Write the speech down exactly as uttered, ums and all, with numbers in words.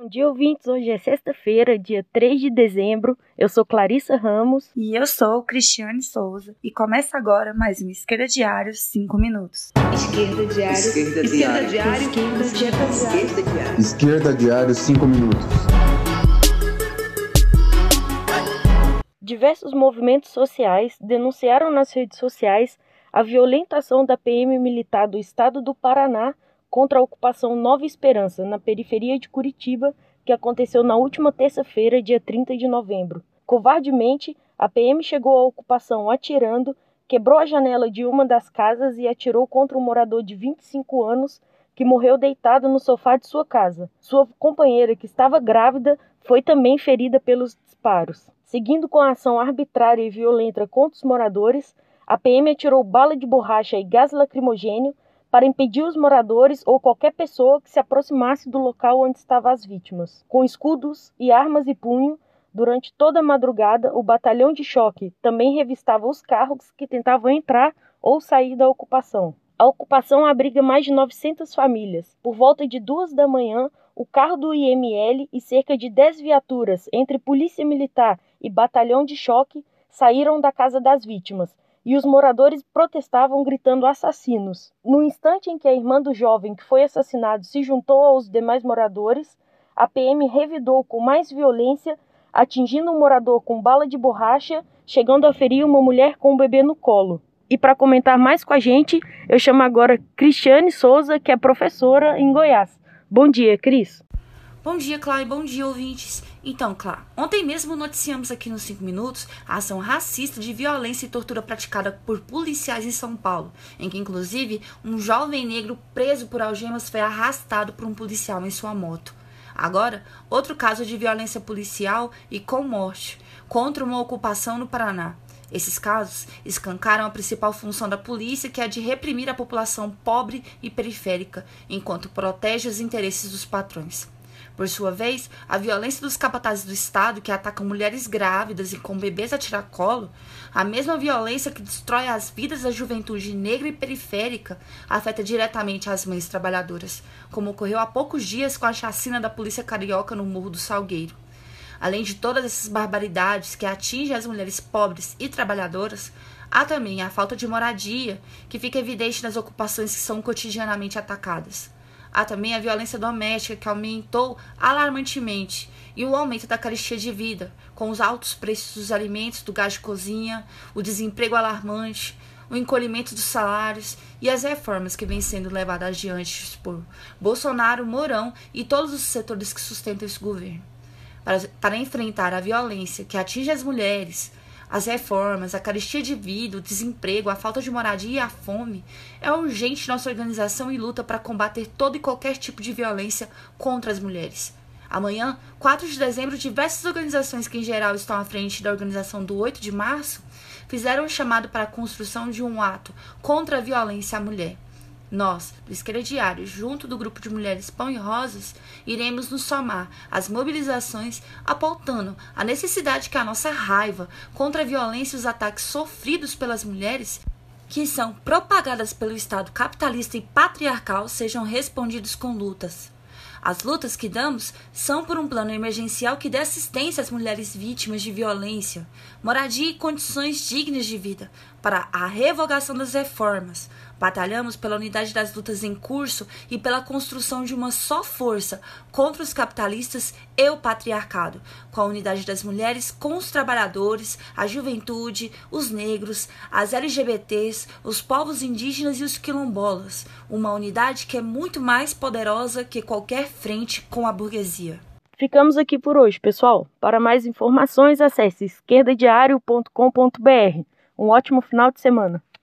Bom dia, ouvintes. Hoje é sexta-feira, dia três de dezembro. Eu sou Clarissa Ramos. E eu sou Cristiane Souza. E começa agora mais um Esquerda Diário cinco minutos. Esquerda Diário. Esquerda Esquerda Diário. Diário. Esquerda Diário. Esquerda Diário. Esquerda Diário cinco minutos. Diversos movimentos sociais denunciaram nas redes sociais a violentação da P M militar do estado do Paraná contra a ocupação Nova Esperança, na periferia de Curitiba, que aconteceu na última terça-feira, dia trinta de novembro. Covardemente, a P M chegou à ocupação atirando, quebrou a janela de uma das casas e atirou contra um morador de vinte e cinco anos que morreu deitado no sofá de sua casa. Sua companheira, que estava grávida, foi também ferida pelos disparos. Seguindo com a ação arbitrária e violenta contra os moradores, a P M atirou bala de borracha e gás lacrimogêneo para impedir os moradores ou qualquer pessoa que se aproximasse do local onde estavam as vítimas. Com escudos e armas e punho, durante toda a madrugada, o batalhão de choque também revistava os carros que tentavam entrar ou sair da ocupação. A ocupação abriga mais de novecentas famílias. Por volta de duas da manhã, o carro do I M L e cerca de dez viaturas, entre polícia militar e batalhão de choque, saíram da casa das vítimas, e os moradores protestavam gritando assassinos. No instante em que a irmã do jovem que foi assassinado se juntou aos demais moradores, a P M revidou com mais violência, atingindo um morador com bala de borracha, chegando a ferir uma mulher com um bebê no colo. E para comentar mais com a gente, eu chamo agora Cristiane Souza, que é professora em Goiás. Bom dia, Cris. Bom dia, Clara, e bom dia, ouvintes. Então, Clara, ontem mesmo noticiamos aqui nos cinco minutos a ação racista de violência e tortura praticada por policiais em São Paulo, em que, inclusive, um jovem negro preso por algemas foi arrastado por um policial em sua moto. Agora, outro caso de violência policial e com morte, contra uma ocupação no Paraná. Esses casos escancaram a principal função da polícia, que é a de reprimir a população pobre e periférica, enquanto protege os interesses dos patrões. Por sua vez, a violência dos capatazes do Estado, que atacam mulheres grávidas e com bebês a tiracolo, a mesma violência que destrói as vidas da juventude negra e periférica, afeta diretamente as mães trabalhadoras, como ocorreu há poucos dias com a chacina da polícia carioca no Morro do Salgueiro. Além de todas essas barbaridades que atingem as mulheres pobres e trabalhadoras, há também a falta de moradia, que fica evidente nas ocupações que são cotidianamente atacadas. Há também a violência doméstica, que aumentou alarmantemente, e o aumento da carestia de vida, com os altos preços dos alimentos, do gás de cozinha, o desemprego alarmante, o encolhimento dos salários e as reformas que vêm sendo levadas adiante por Bolsonaro, Mourão e todos os setores que sustentam esse governo. Para, para enfrentar a violência que atinge as mulheres, as reformas, a carestia de vida, o desemprego, a falta de moradia e a fome, é urgente nossa organização e luta para combater todo e qualquer tipo de violência contra as mulheres. Amanhã, quatro de dezembro, diversas organizações que em geral estão à frente da organização do oito de março fizeram um chamado para a construção de um ato contra a violência à mulher. Nós, do Esquerda Diário, junto do grupo de mulheres Pão e Rosas, iremos nos somar às mobilizações, apontando a necessidade que a nossa raiva contra a violência e os ataques sofridos pelas mulheres, que são propagadas pelo Estado capitalista e patriarcal, sejam respondidos com lutas. As lutas que damos são por um plano emergencial que dê assistência às mulheres vítimas de violência, moradia e condições dignas de vida, para a revogação das reformas. Batalhamos pela unidade das lutas em curso e pela construção de uma só força contra os capitalistas e o patriarcado, com a unidade das mulheres com os trabalhadores, a juventude, os negros, as L G B Ts, os povos indígenas e os quilombolas. Uma unidade que é muito mais poderosa que qualquer frente com a burguesia. Ficamos aqui por hoje, pessoal. Para mais informações, acesse esquerda diário ponto com ponto b r. Um ótimo final de semana.